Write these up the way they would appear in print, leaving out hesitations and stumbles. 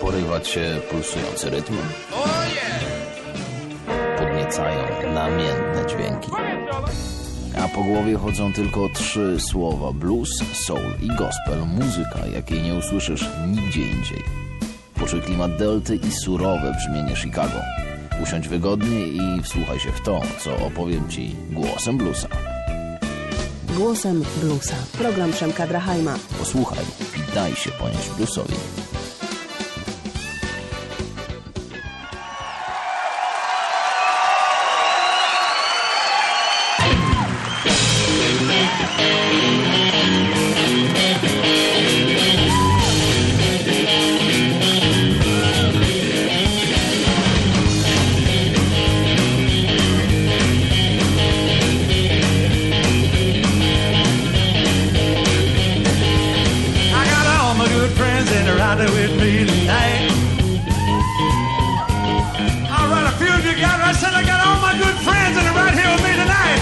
porywać się pulsujący rytm. Podniecają namiętne dźwięki. A po głowie chodzą tylko 3 słowa: blues, soul i gospel. Muzyka, jakiej nie usłyszysz nigdzie indziej. Poczuj klimat delty i surowe brzmienie Chicago. Usiądź wygodnie i wsłuchaj się w to, co opowiem Ci głosem bluesa. Głosem bluesa. Program Przemka Drachajma. Posłuchaj i daj się ponieść bluesowi. With me tonight. All right, a few of you got it. I said I got all my good friends that are right here with me tonight.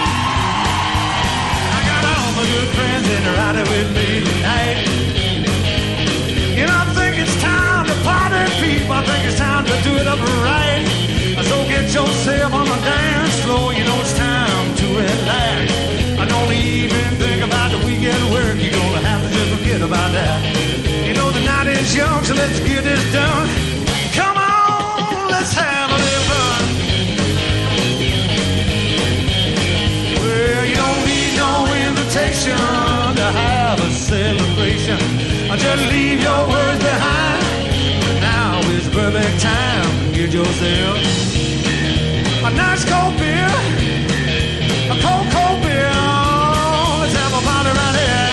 I got all my good friends that are right here with me tonight. You know, I think it's time to party, people. I think it's time to do it up right. So get yourself on the dance floor. You know it's time to relax. I don't even think about the weekend work. You're gonna have to just forget about that. You know the night is young, so let's get this done. Come on, let's have a little fun. Well, you don't need no invitation to have a celebration. Just leave your words behind. Now is the perfect time to get yourself a nice cold beer, a cold beer. Let's have a party right here.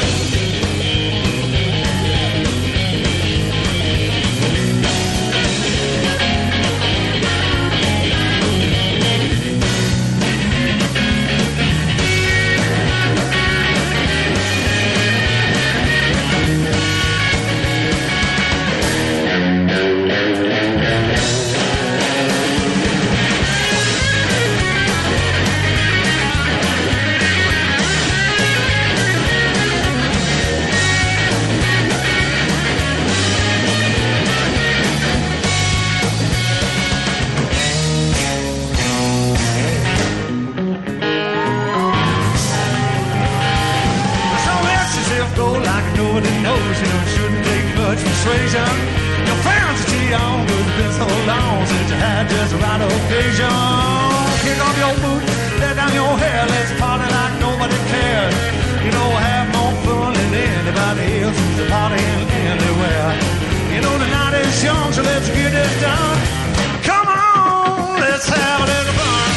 Persuasion. Your friends are too young, it's been so long since you had just the right occasion. Kick off your boots, let down your hair, let's party like nobody cares. You know, have more fun than anybody else who's partying anywhere. You know, the night is young, so let's get this done. Come on, let's have a little fun.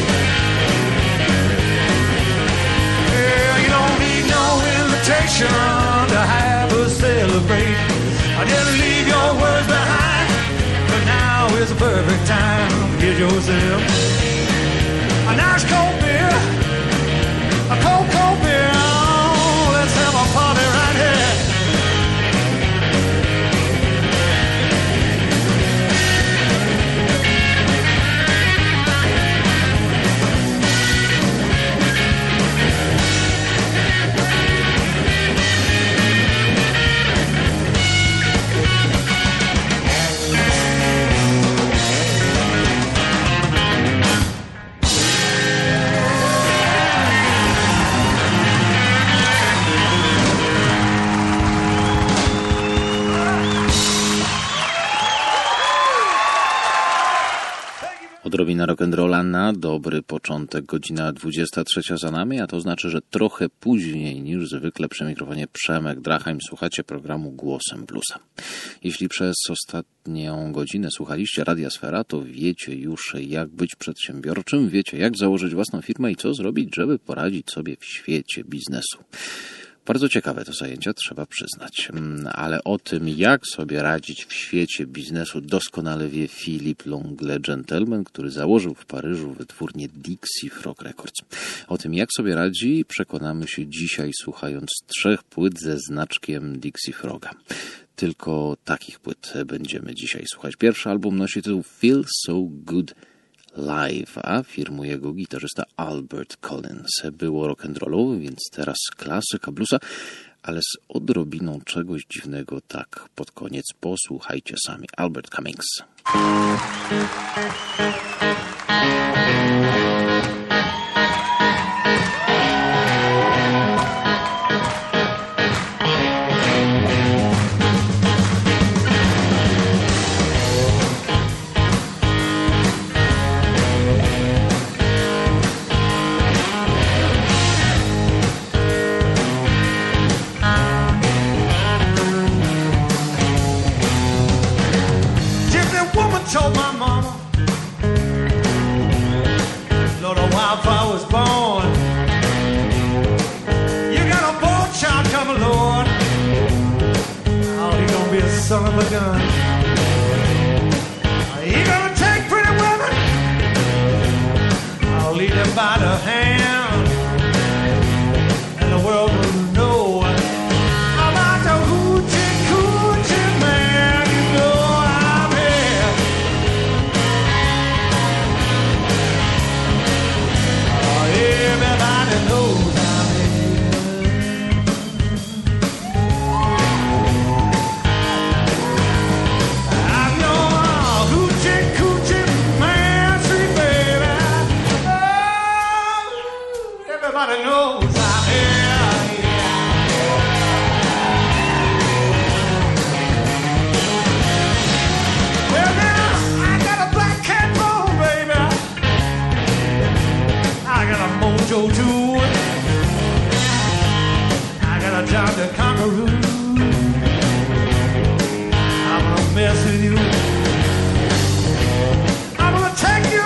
Yeah, you don't need no invitation to have a celebration. I just leave your words behind. But now is the perfect time to get yourself a nice cold beer, a cold beer. Oh, let's have a party right here. Odrobina rock'n'rolla na dobry początek. Godzina 23 za nami, a to znaczy, że trochę później niż zwykle przy mikrofonie Przemek Drachajm słuchacie programu Głosem Bluesa. Jeśli przez ostatnią godzinę słuchaliście Radia Sfera, to wiecie już, jak być przedsiębiorczym, wiecie, jak założyć własną firmę i co zrobić, żeby poradzić sobie w świecie biznesu. Bardzo ciekawe to zajęcia, trzeba przyznać. Ale o tym, jak sobie radzić w świecie biznesu, doskonale wie Philip Longley Gentleman, który założył w Paryżu wytwórnię Dixie Frog Records. O tym, jak sobie radzi, przekonamy się dzisiaj, słuchając 3 płyt ze znaczkiem Dixie Froga. Tylko takich płyt będziemy dzisiaj słuchać. Pierwszy album nosi tytuł Feel So Good Live, a firmuje go gitarzysta Albert Collins. Było rock'n'rollowy, więc teraz klasyka bluesa, ale z odrobiną czegoś dziwnego tak pod koniec. Posłuchajcie sami. Albert Cummings. Told my mama, Lord, a wildfire was born. You got a boy child coming, Lord. Oh, he gonna be a son of a gun. He gonna take pretty women. I'll lead them by the hand, and the world will know about the hoochie coochie man. You know I'm here. Everybody knows I'm here. I'm your hoochie coochie man, sweet baby. Oh, everybody knows I'm here. Well now, I got a black cat bone, baby. I got a mojo too. I got a job to kangaroo. I'm gonna mess with you. I'm gonna take you,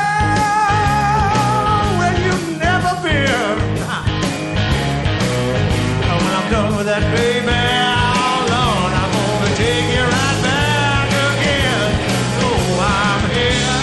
girl, where you've never been. And when I'm done with that, baby, oh Lord, I'm gonna take you right back again. Oh, I'm here.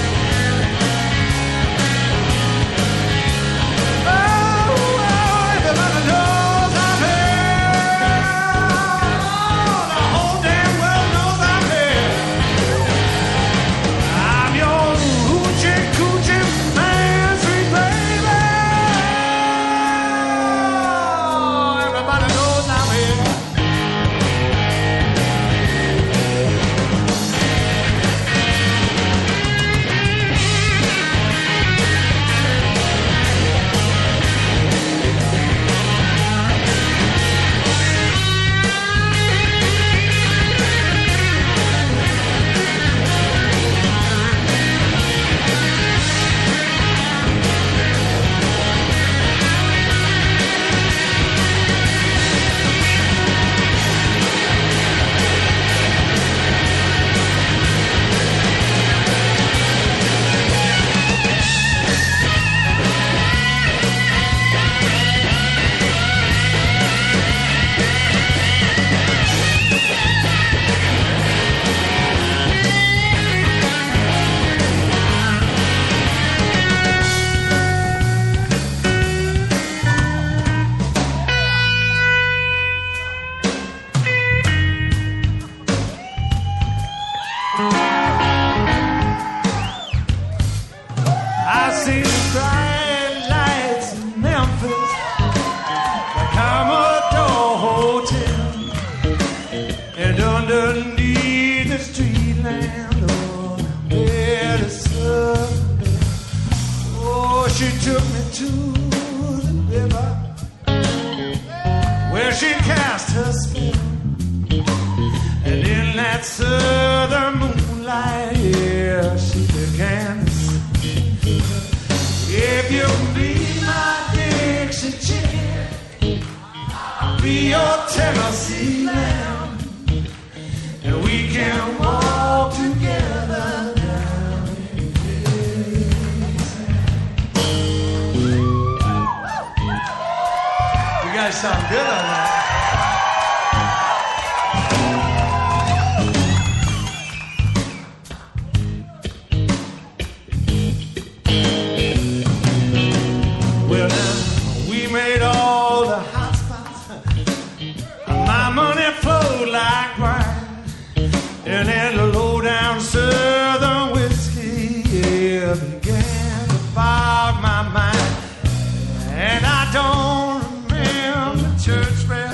Underneath the street lamp, oh, where the sun, oh, she took me to the river, where she cast her spell, and in that southern moonlight, yeah, she began to sing. If you be my Dixie chicken, I'll be your Tennessee lamb. And we can walk together down in Dixie. You guys sound good on that. Well, now, we made all the hot spots. My money flowed like wine. And then the low-down southern whiskey, yeah, began to fog my mind. And I don't remember church bells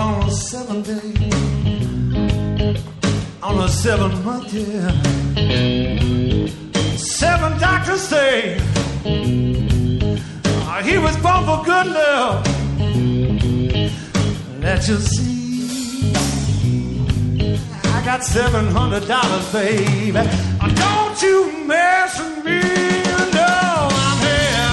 on the 7th day, on the 7th month, yeah. 7 doctors say he was born for good love. Let you see, I got $700, baby. Don't you mess with me, no, I'm here.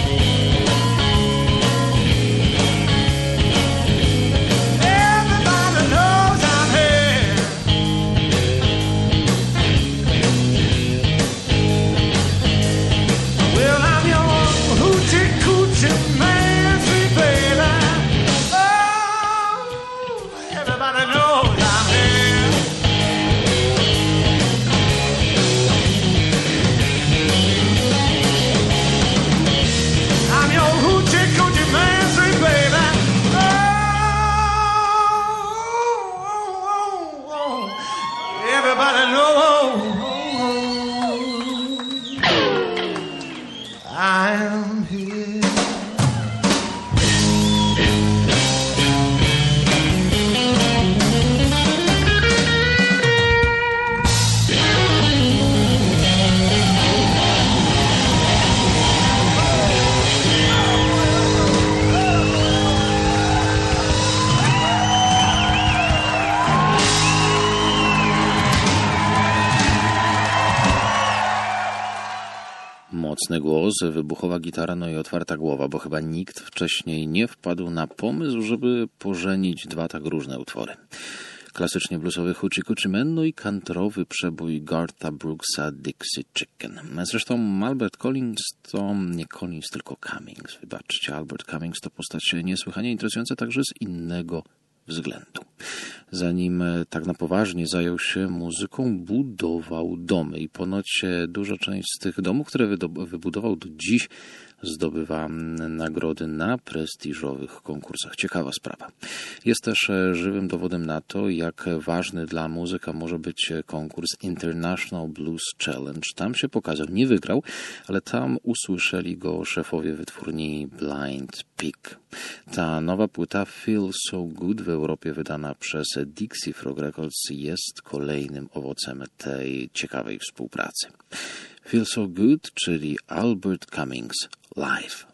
Everybody knows I'm here. Well, I'm your hoochie coochie man, sweet baby. Oh, everybody knows I'm here. I'm your hoochie coochie man, sweet baby. Oh, everybody knows I am here. Mocny głos, wybuchowa gitara, no i otwarta głowa, bo chyba nikt wcześniej nie wpadł na pomysł, żeby pożenić dwa tak różne utwory. Klasycznie bluesowy Hoochie Coochie Man, no i kantrowy przebój Gartha Brooksa Dixie Chicken. Zresztą Albert Collins to nie Collins, tylko Cummings. Wybaczcie, Albert Cummings to postać niesłychanie interesująca także z innego względu. Zanim tak na poważnie zajął się muzyką, budował domy i ponoć duża część z tych domów, które wybudował do dziś, zdobywa nagrody na prestiżowych konkursach. Ciekawa sprawa. Jest też żywym dowodem na to, jak ważny dla muzyka może być konkurs International Blues Challenge. Tam się pokazał, nie wygrał, ale tam usłyszeli go szefowie wytwórni Blind Pig. Ta nowa płyta Feel So Good w Europie wydana przez Dixie Frog Records jest kolejnym owocem tej ciekawej współpracy. Feel So Good, czyli Albert Cummings live.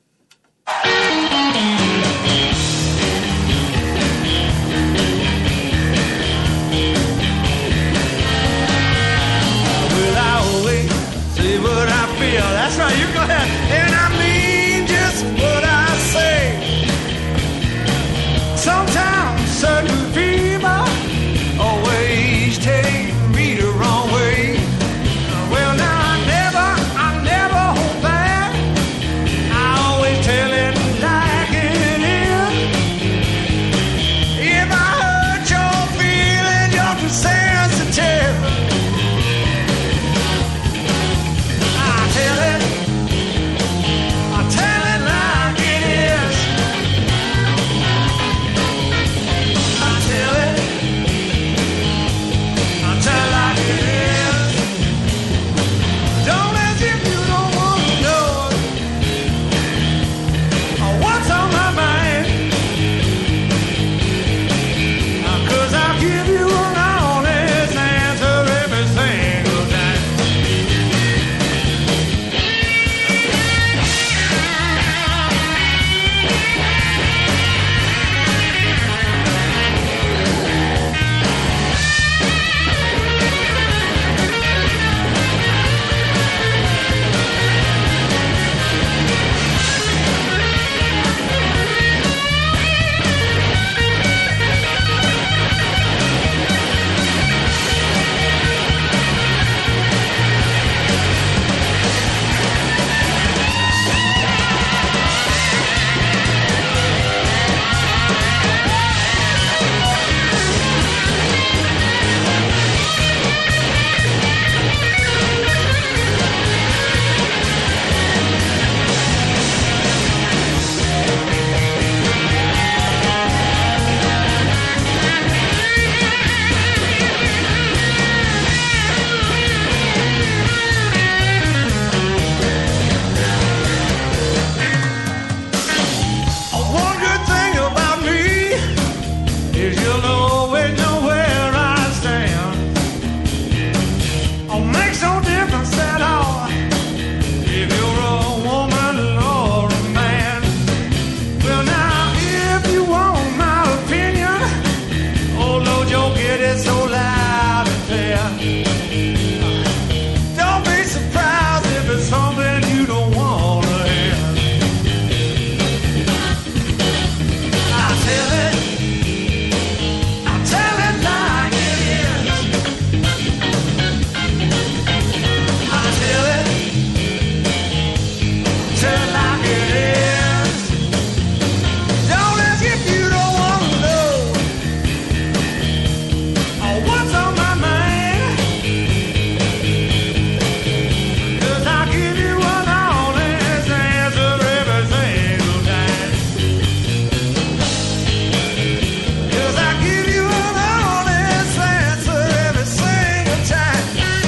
Well, I'll wait, see what I feel. That's right, you go ahead. And I mean just what I say. Sometimes certain people always take me the wrong way. Well, now I never hold back. I always tell it like it is. you'll always know where I stand. Oh, makes no difference at all if you're a woman or a man. Well, now, if you want my opinion, oh, Lord, you'll get it so loud and clear. Don't be surprised if it's something you don't want to hear. I'll tell it like it is. I'll tell it like it is. Don't ask if you don't want to know what's on my mind, 'cause I give you an honest answer every single time. 'Cause I give you an honest answer every single time.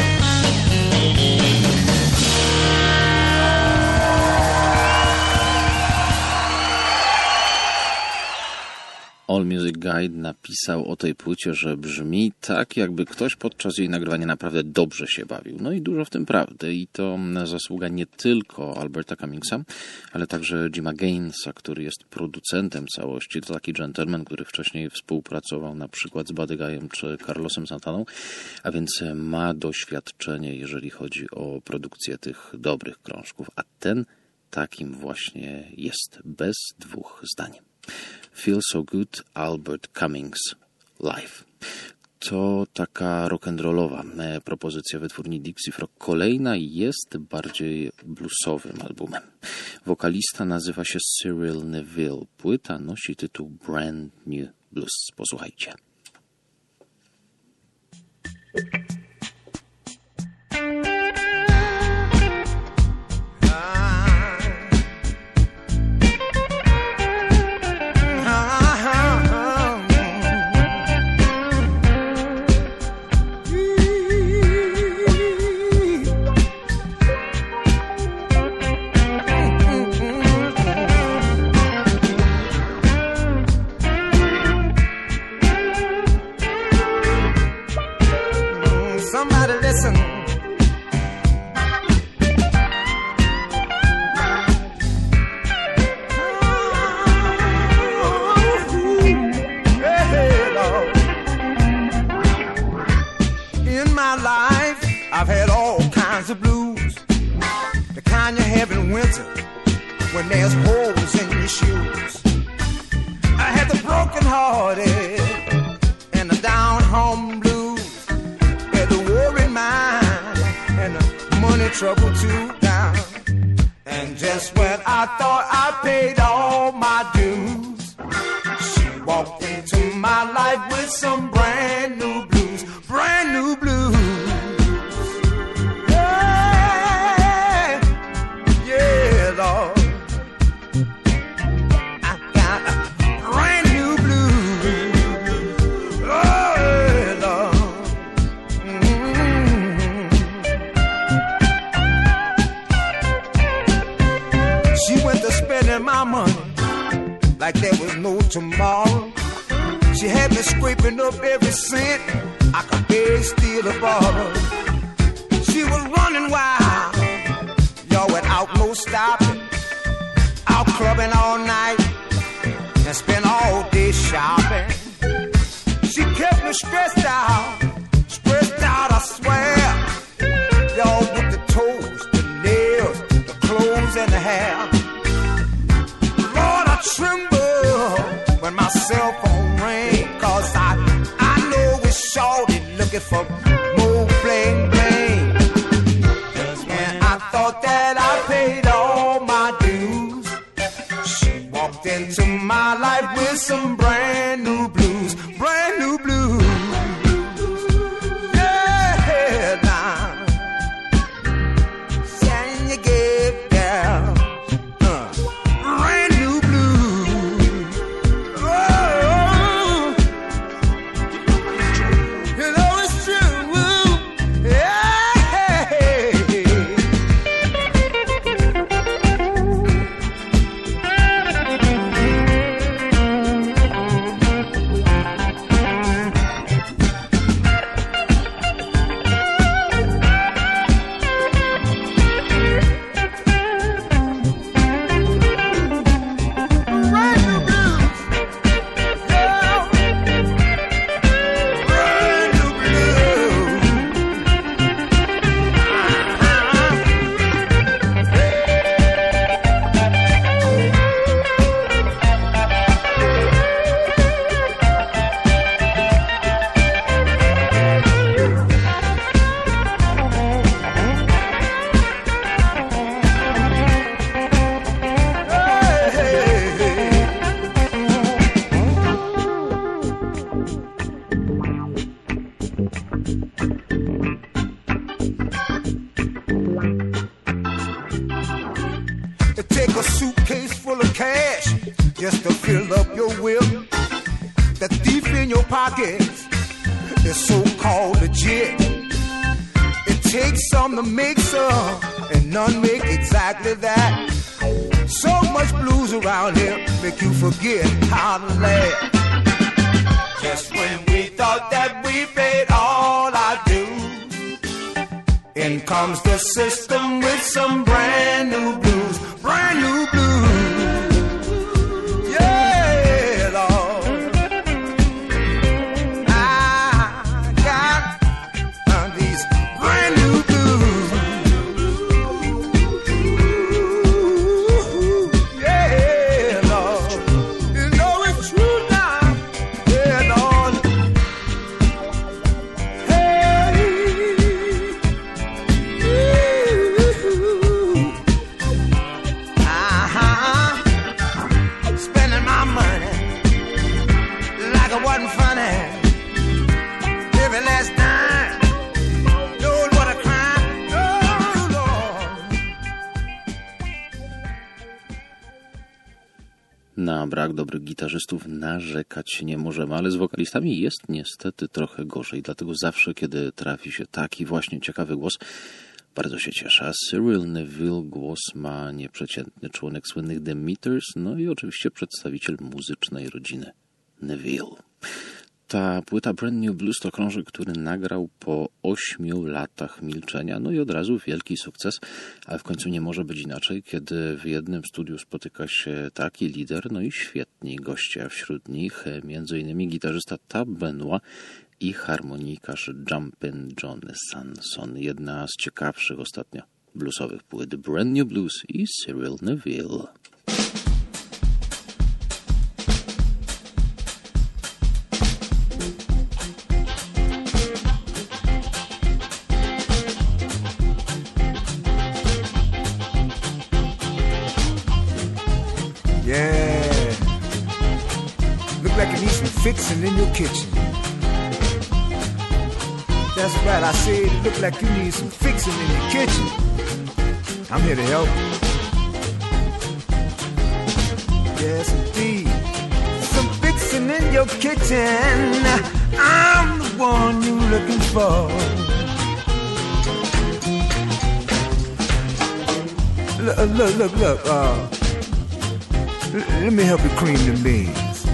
All Music Guide napisał o tej płycie, że brzmi tak, jakby ktoś podczas jej nagrywania naprawdę dobrze się bawił. No i dużo w tym prawdy. I to zasługa nie tylko Alberta Cummingsa, ale także Jima Gainesa, który jest producentem całości. To taki gentleman, który wcześniej współpracował na przykład z Buddy Guyem czy Carlosem Santaną, a więc ma doświadczenie, jeżeli chodzi o produkcję tych dobrych krążków. A ten takim właśnie jest, bez dwóch zdań. Feel So Good, Albert Cummings Live. To taka rock'n'rollowa propozycja wytwórni Dixie Frog. Kolejna jest bardziej bluesowym albumem. Wokalista nazywa się Cyril Neville. Płyta nosi tytuł Brand New Blues. Posłuchajcie. Somebody listen. Hey, Lord. In my life, I've had all kinds of blues. The kind you have in winter when there's holes in your shoes. I had the broken hearted and the down home blues. Mind and the money trouble too down. And just when I thought I paid all my dues, she walked into my life with some brand new blues, brand new blues. Yeah, yeah, Lord. I got a brand new blues. Oh, yeah, Lord. She went to spending my money like there was no tomorrow. She had me scraping up every cent I could barely steal a borrow. She was running wild, y'all, without no stopping. Out clubbing all night and spent all day shopping. She kept me stressed out, I swear. Y'all, with the toes, the nails, the clothes and the hair. Lord, I tremble when my cell phone rings, 'cause I know it's shorty looking for more bling bling. And I thought that I paid all my dues. She walked into my life with some brand new blues, brand new blues. Yeah, now. Can you get down? Brand new blues. Oh, you know it's true. Take a suitcase full of cash just to fill up your whip. The thief in your pockets is so-called legit. It takes some to make some, and none make exactly that. So much blues around here make you forget how to laugh. Just when we thought that we paid all our dues, in comes the system with some brand new blues. Brand new blues, yeah, Lord. I got these brand new blues, yeah, Lord. You know it's true now, yeah, Lord. Spending my money like it wasn't funny. Every last dime, Lord, what a crime, oh Lord. Na brak dobrych gitarzystów narzekać nie możemy, ale z wokalistami jest niestety trochę gorzej. Dlatego zawsze, kiedy trafi się taki właśnie ciekawy głos, bardzo się cieszę. Cyril Neville głos ma nieprzeciętny, członek słynnych The Meters, no i oczywiście przedstawiciel muzycznej rodziny Neville. Ta płyta Brand New Blues to krążek, który nagrał po 8 latach milczenia, no i od razu wielki sukces, ale w końcu nie może być inaczej, kiedy w jednym studiu spotyka się taki lider, no i świetni goście, a wśród nich m.in. gitarzysta Tab Benoit i harmonikarz Jumpin' John Sanson. Jedna z ciekawszych ostatnio bluesowych płyt Brand New Blues i Cyril Neville. Yeah, look like you need some fixing in your kitchen. That's right, I said it look like you need some fixing in your kitchen. I'm here to help. Yes, indeed. Some fixing in your kitchen. I'm the one you're looking for. Look. Let me help you cream the beans.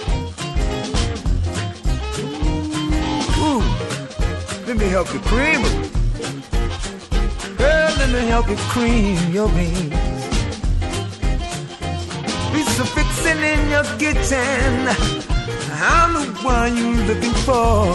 Ooh, let me help you cream them. Girl, let me help you cream your beans. Be some fixing in your kitchen. I'm the one you're looking for.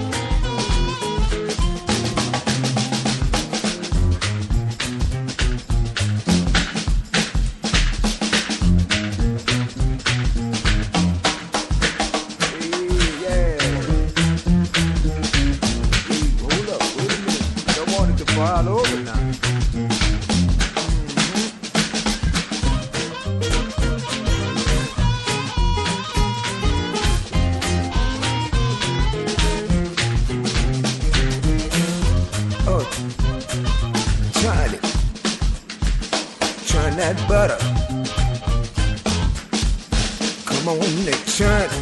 That butter, come on, Nick, churn it.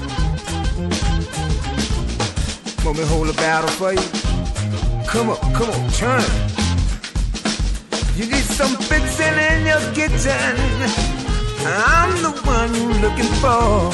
Want me to hold a battle for you? Come on, churn it. You need some fixing in your kitchen. I'm the one you're looking for.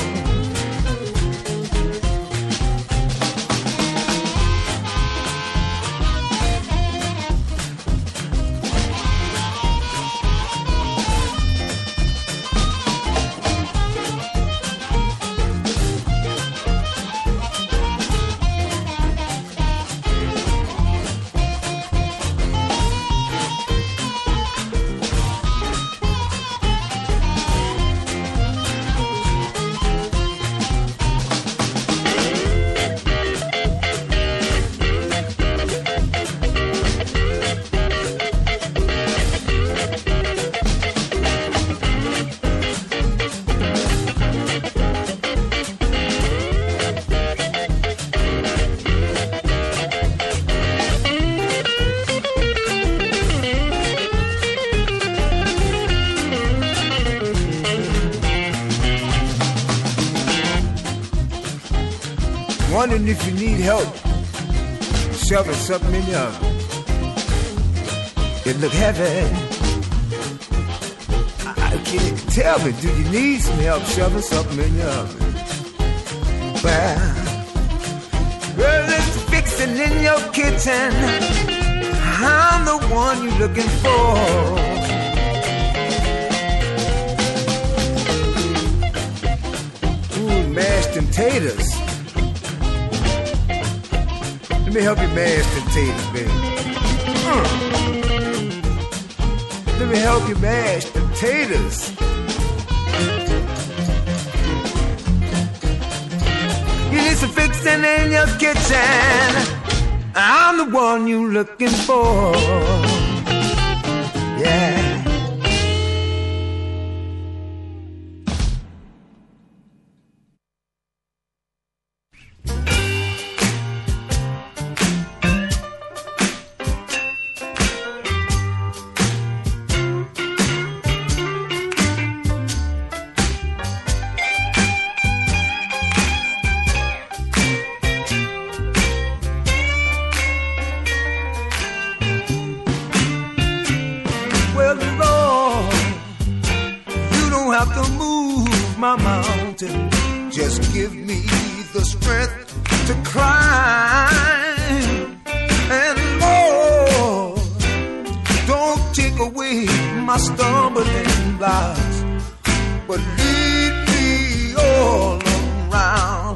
wondering if you need help shoving something in your oven. It look heavy. Tell me, do you need some help shoving something in your oven? Well, it's fixing in your kitchen. I'm the one you're looking for. Ooh, mashed potatoes. Let me help you mash potatoes, baby. Let me help you mash potatoes. You need some fixing in your kitchen. I'm the one you're looking for. Yeah. Just give me the strength to climb. And Lord, don't take away my stumbling blocks, but lead me all around.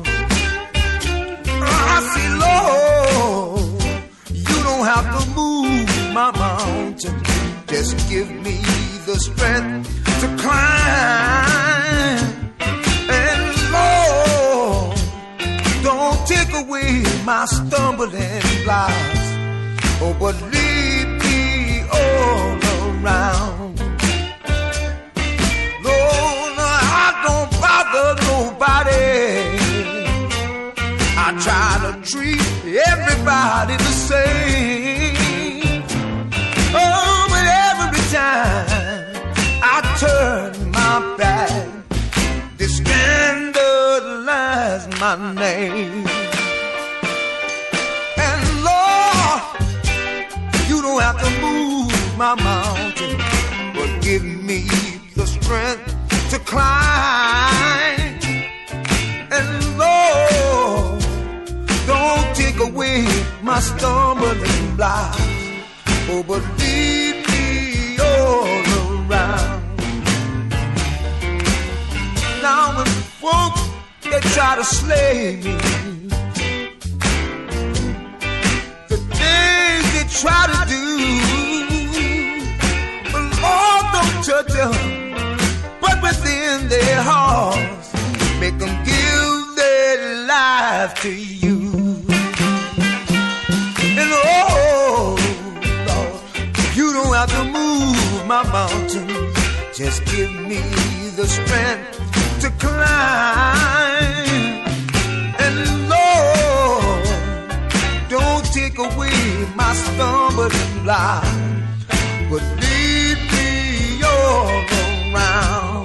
I say, Lord, you don't have to move my mountain. Just give me the strength to climb. Take away my stumbling blocks, oh, but lead me all around. No, I don't bother nobody. I try to treat everybody the same. Oh, but every time I turn my back, they scandalize my name. You have to move my mountain, but give me the strength to climb. And Lord, don't take away my stumbling blocks, oh, but lead me all around. Now when folks, they try to slay me, try to do, but Lord, don't touch them, but within their hearts, make them give their life to you. And oh, Lord, you don't have to move my mountain, just give me the strength to climb. And Lord, don't take away my stumbling block, but lead me all around.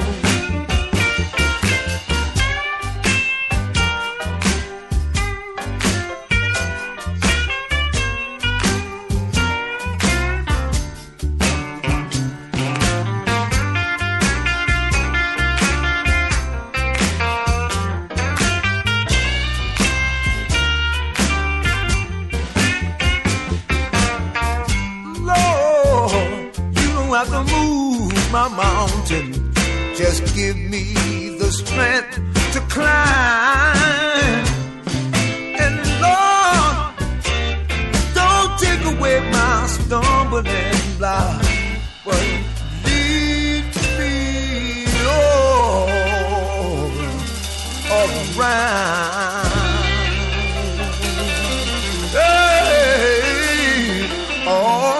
To move my mountain, just give me the strength to climb. And Lord, don't take away my stumbling block, but lead me all around. Hey, all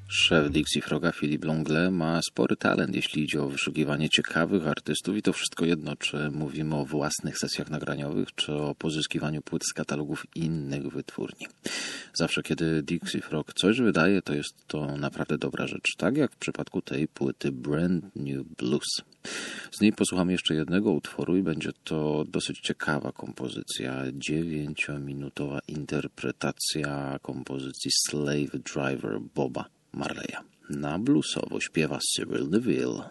Szef Dixie Froga, Philip Longley, ma spory talent, jeśli idzie o wyszukiwanie ciekawych artystów i to wszystko jedno, czy mówimy o własnych sesjach nagraniowych, czy o pozyskiwaniu płyt z katalogów innych wytwórni. Zawsze, kiedy Dixie Frog coś wydaje, to jest to naprawdę dobra rzecz, tak jak w przypadku tej płyty Brand New Blues. Z niej posłucham jeszcze jednego utworu i będzie to dosyć ciekawa kompozycja, 9-minutowa interpretacja kompozycji Slave Driver Boba Marleya. Na bluesowo śpiewa Cyril DeVille.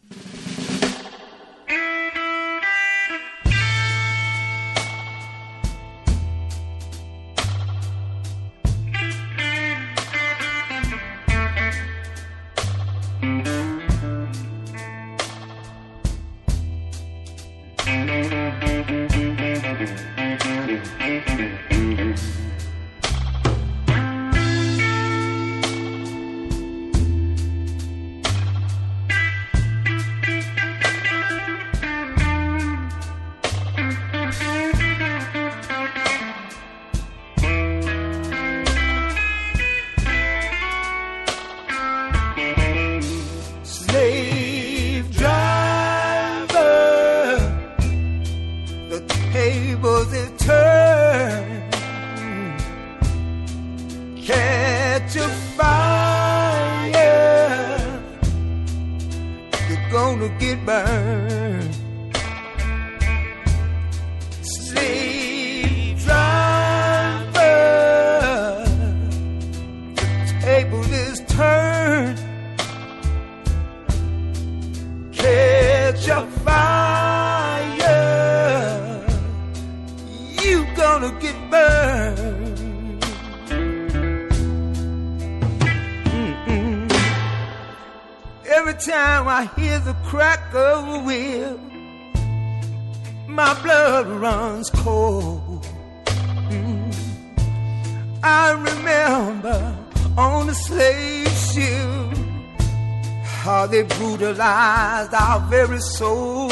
Our very soul.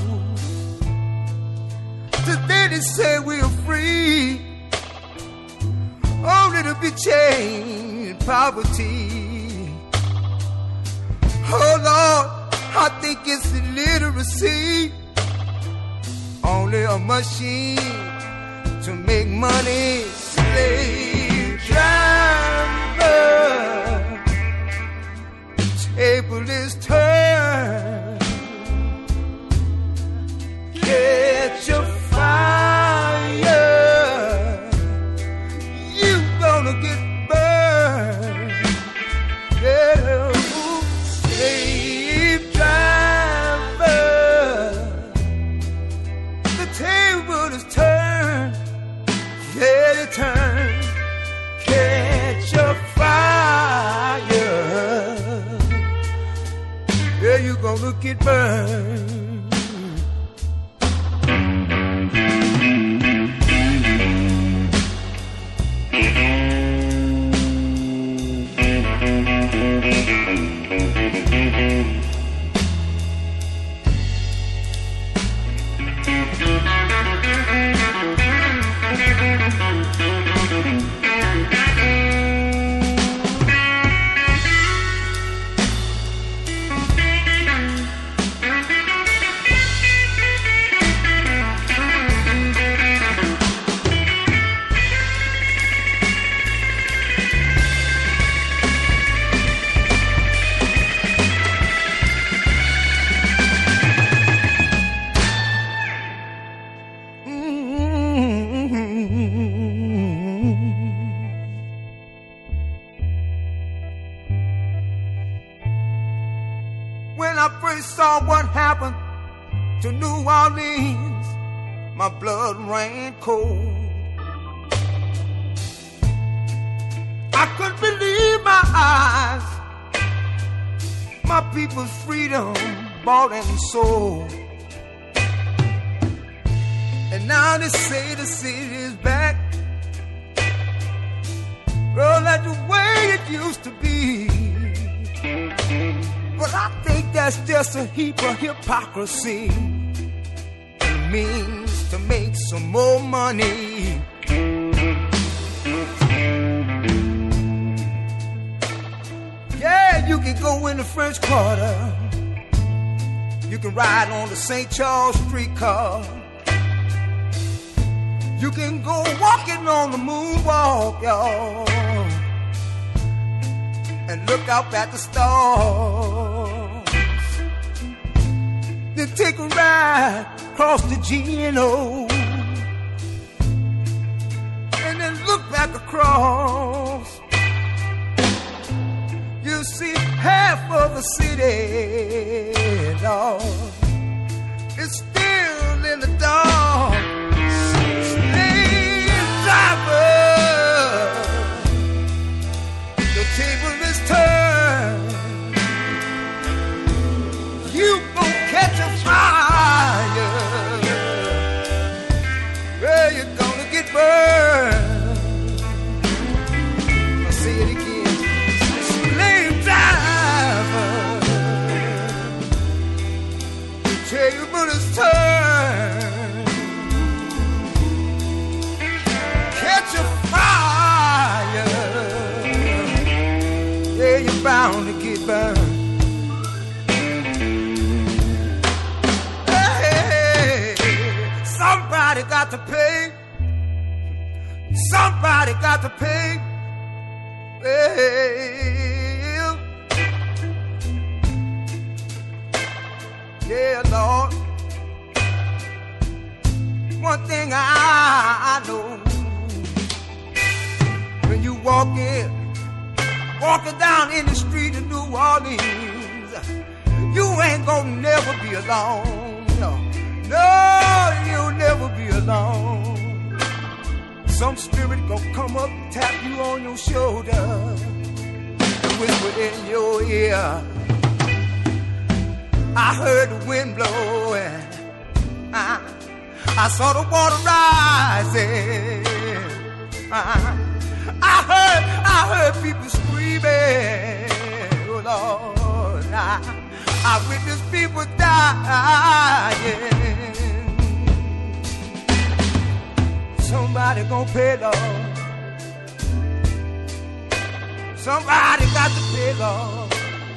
Today they say we're free, only to be chained in poverty. Oh Lord, I think it's illiteracy, only a machine to make money. Slave driver, table is turned. Catch a fire, you gonna get burned. Yeah, slave driver, the table is turned. Yeah, it turned. Catch a fire, yeah, you gonna get burned. To New Orleans, my blood ran cold. I couldn't believe my eyes. My people's freedom bought and sold. And now they say the city is back. Girl, that's the way it used to be. But I think that's just a heap of hypocrisy. It means to make some more money. You can go in the French Quarter. You can ride on the St. Charles streetcar. You can go walking on the moonwalk, y'all, and look up at the stars. Then take a ride across the Gino, and then look back across. You see half of the city, Lord, it's still in the dark. Slave driver, the table is turned. You gon' catch a fire. Well, you're gonna get burned. I'll say it again. Slave driver, the table is turned. Catch a fire. Yeah, you're bound to get burned. Somebody got to pay. Somebody got to pay. Well, yeah, Lord. One thing I know, when you walking down in the street of New Orleans, you ain't gonna never be alone. No, you'll never be alone. Some spirit gonna come up, tap you on your shoulder, and whisper in your ear. I heard the wind blow, and I saw the water rising. I heard people screaming. Oh Lord, I witnessed people dying. Somebody gon' pay, Lord. Somebody got to pay, Lord.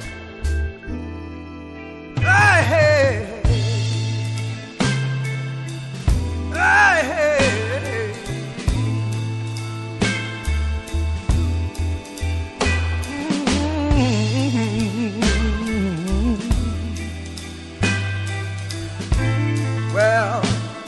Hey, hey, hey, hey. Well,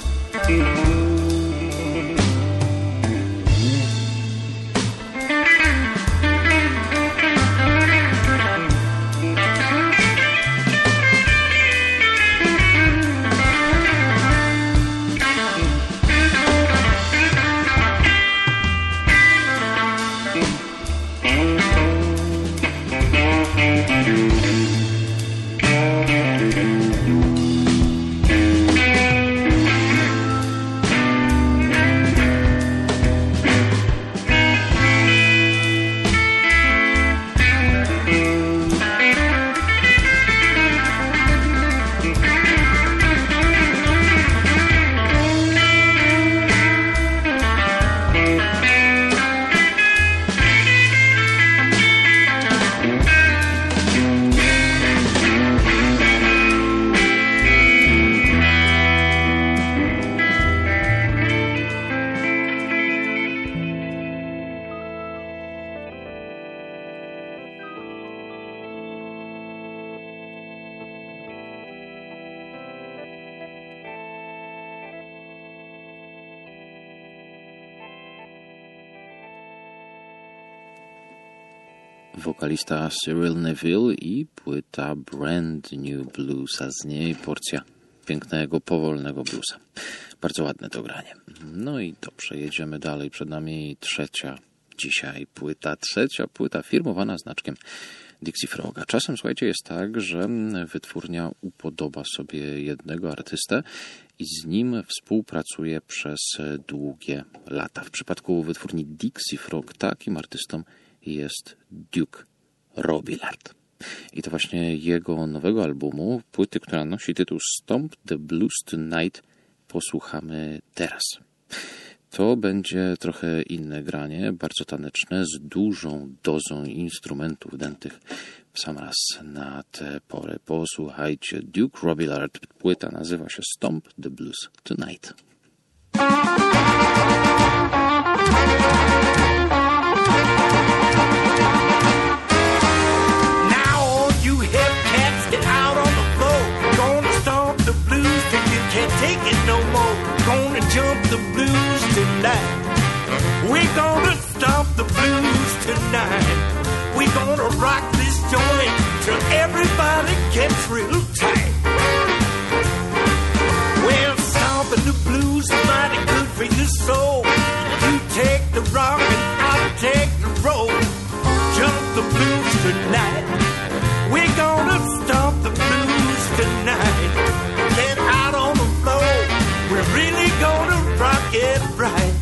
wokalista Cyril Neville i płyta Brand New Blues, a z niej porcja pięknego, powolnego bluesa. Bardzo ładne to granie. No i dobrze, jedziemy dalej. Przed nami trzecia płyta firmowana znaczkiem Dixie Froga. Czasem, słuchajcie, jest tak, że wytwórnia upodoba sobie jednego artystę i z nim współpracuje przez długie lata. W przypadku wytwórni Dixie Frog takim artystą jest Duke Robillard. I to właśnie jego nowego albumu, płyty, która nosi tytuł Stomp the Blues Tonight, posłuchamy teraz. To będzie trochę inne granie, bardzo taneczne, z dużą dozą instrumentów dętych w sam raz na tę porę. Posłuchajcie, Duke Robillard, płyta nazywa się Stomp the Blues Tonight. Now all you hip cats get out on the floor. Gonna stomp the blues till you can't take it no more. Gonna jump the blues tonight. We're gonna stomp the blues tonight. We're gonna rock this joint till everybody gets real tight. Well, stomping the blues is mighty good for your soul. You take the rock and I'll take the roll. Jump the blues tonight. We're gonna stomp the blues tonight. Get out on the floor. We're really gonna rock it right.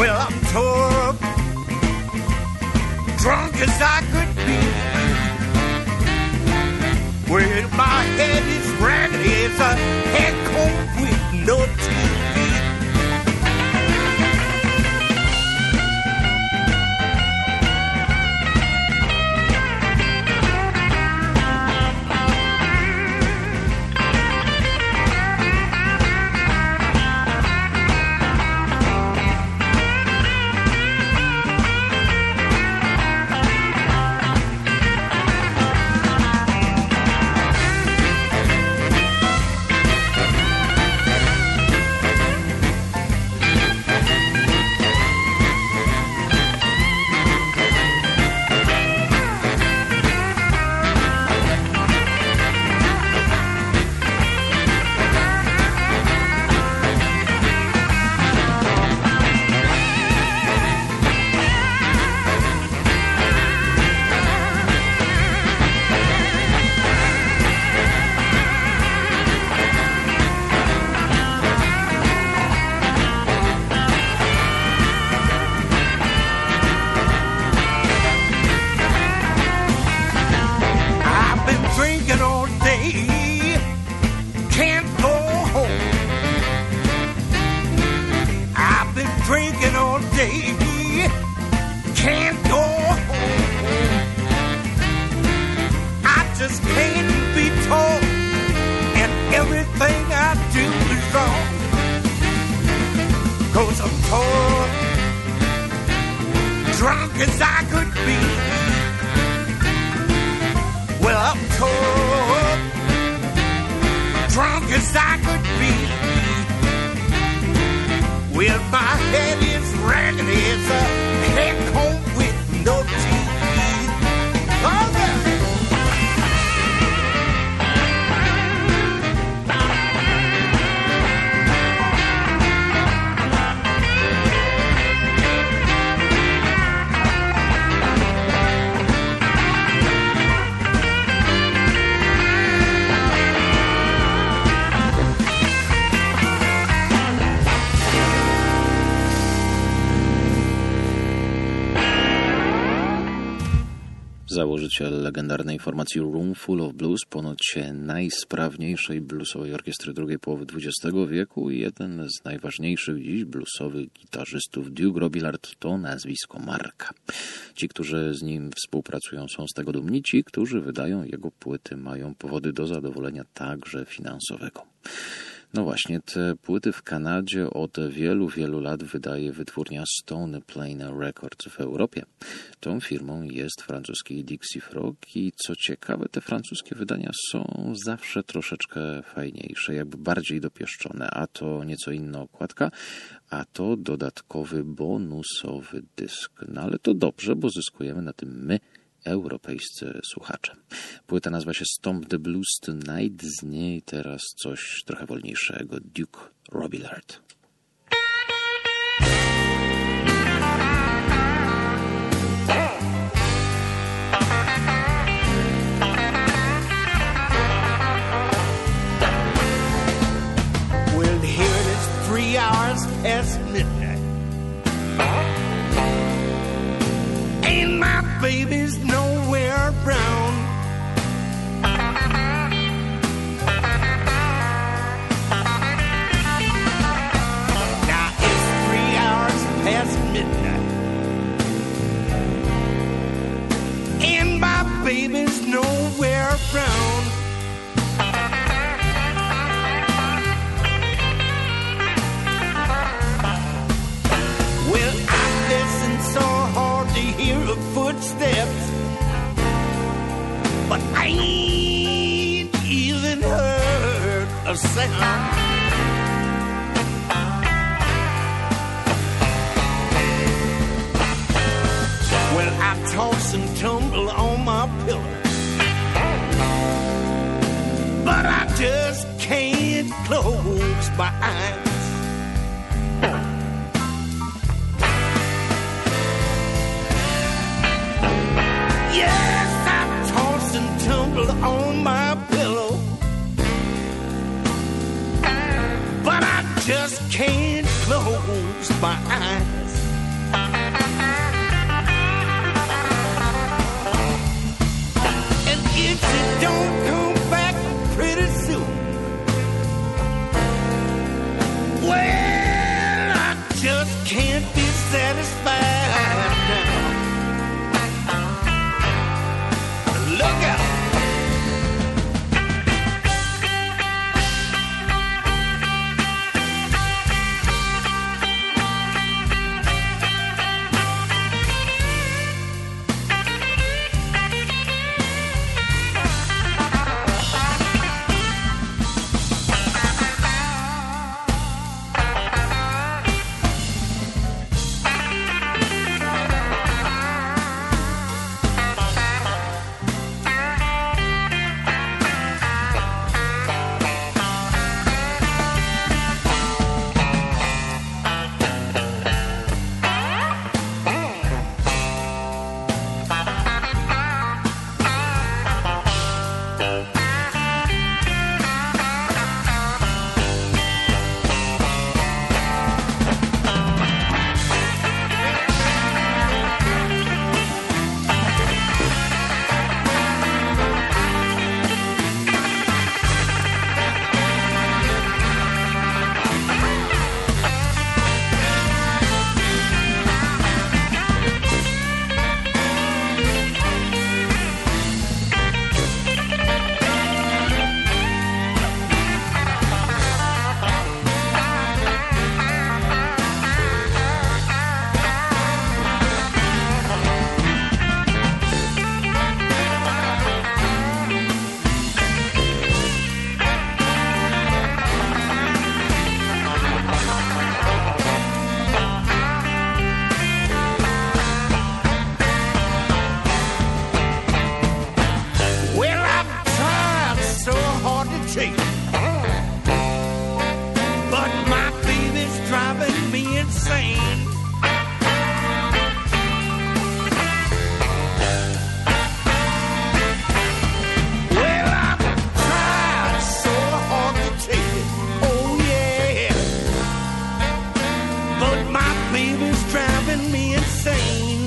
Well, I'm tore up, drunk as I could be. Well, my head is raggedy as a head comb with no TV. Założyciel legendarnej formacji Room Full of Blues, ponoć najsprawniejszej bluesowej orkiestry drugiej połowy XX wieku i jeden z najważniejszych dziś bluesowych gitarzystów, Duke Robillard, to nazwisko marka. Ci, którzy z nim współpracują, są z tego dumni. Ci, którzy wydają jego płyty, mają powody do zadowolenia także finansowego. No właśnie, te płyty w Kanadzie od wielu, wielu lat wydaje wytwórnia Stone Plain Records w Europie. Tą firmą jest francuski Dixie Frog i co ciekawe, te francuskie wydania są zawsze troszeczkę fajniejsze, jakby bardziej dopieszczone, a to nieco inna okładka, a to dodatkowy bonusowy dysk. No ale to dobrze, bo zyskujemy na tym my, europejscy słuchacze. Płyta nazywa się Stomp the Blues Tonight, z niej teraz coś trochę wolniejszego, Duke Robillard. Well, here it is 3 hours past midnight. And my baby's nowhere around. Now it's 3 hours past midnight. And my baby's nowhere around. Well, I listened so hard to hear her footsteps, but I ain't even heard a sound. Well, I toss and tumble on my pillow, but I just can't close my eyes. Yes, I toss and tumble on my pillow, but I just can't close my eyes. And if she don't come back pretty soon, well, I just can't be satisfied now. Look out! But my baby's driving me insane. Well, I've tried so hard to take it, oh yeah, but my baby's driving me insane.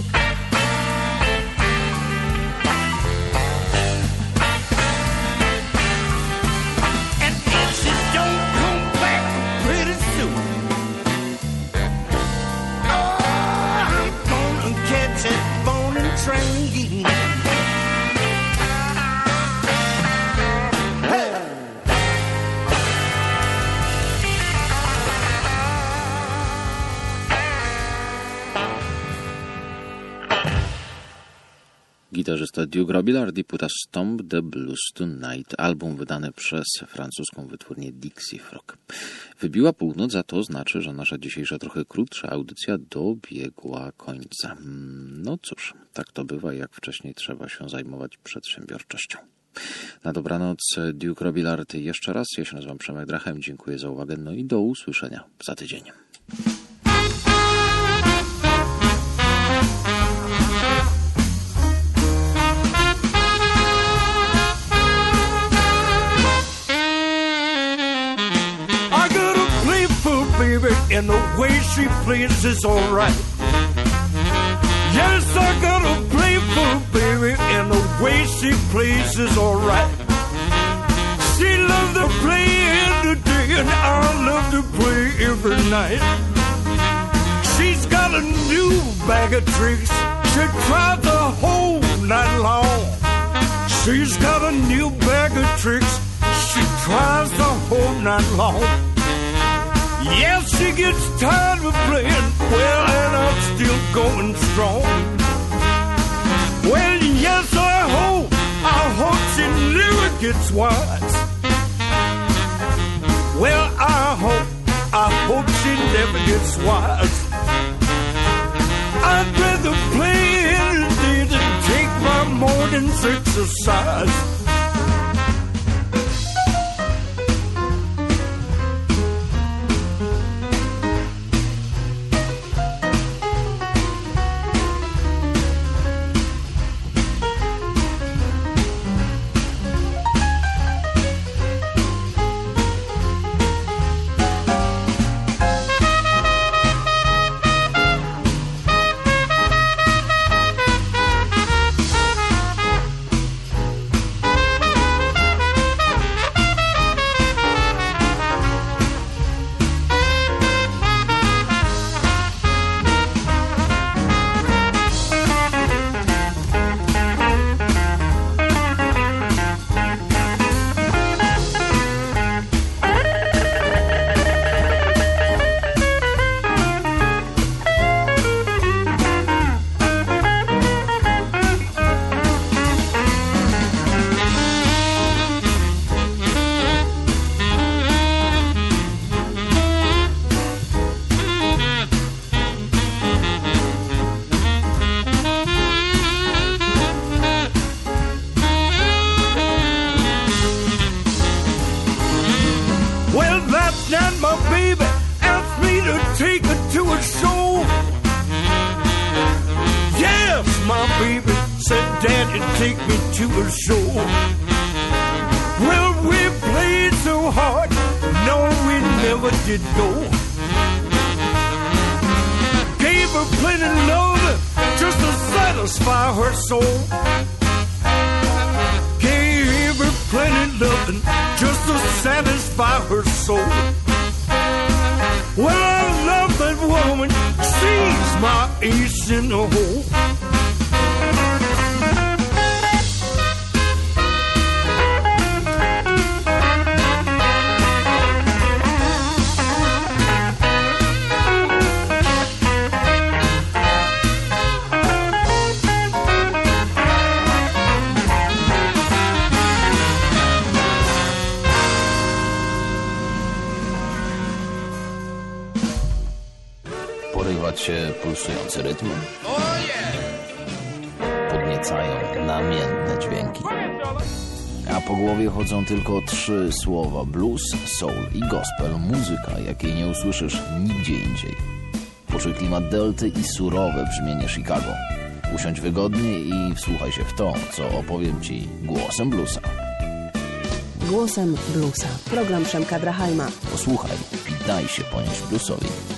Gitarzysta Duke Robillard i płyta Stomp the Blues Tonight, album wydany przez francuską wytwórnię Dixie Frog. Wybiła północ, a to znaczy, że nasza dzisiejsza trochę krótsza audycja dobiegła końca. No cóż, tak to bywa, jak wcześniej trzeba się zajmować przedsiębiorczością. Na dobranoc, Duke Robillard jeszcze raz. Ja się nazywam Przemek Drachem, dziękuję za uwagę, no i do usłyszenia za tydzień. And the way she plays is alright. Yes, I got a playful baby, and the way she plays is alright. She loves to play every day, and I love to play every night. She's got a new bag of tricks, she tries the whole night long. She's got a new bag of tricks, she tries the whole night long. Yes, she gets tired of playing, well, and I'm still going strong. Well, yes, I hope she never gets wise. Well, I hope she never gets wise. I'd rather play any day than take my morning's exercise. daddy take me to a show. Well, we played so hard, no, we never did go. Gave her plenty love just to satisfy her soul. Gave her plenty loving just to satisfy her soul. Well, I love that woman, she's my ace in the hole. Porywać się pulsujące rytmy. Podniecają namiętne dźwięki. A po głowie chodzą tylko 3 słowa: blues, soul i gospel. Muzyka, jakiej nie usłyszysz nigdzie indziej. Poczuj klimat delty i surowe brzmienie Chicago. Usiądź wygodnie i wsłuchaj się w to, co opowiem Ci głosem bluesa. Głosem bluesa. Program Przemka Drachajma. Posłuchaj i daj się ponieść bluesowi.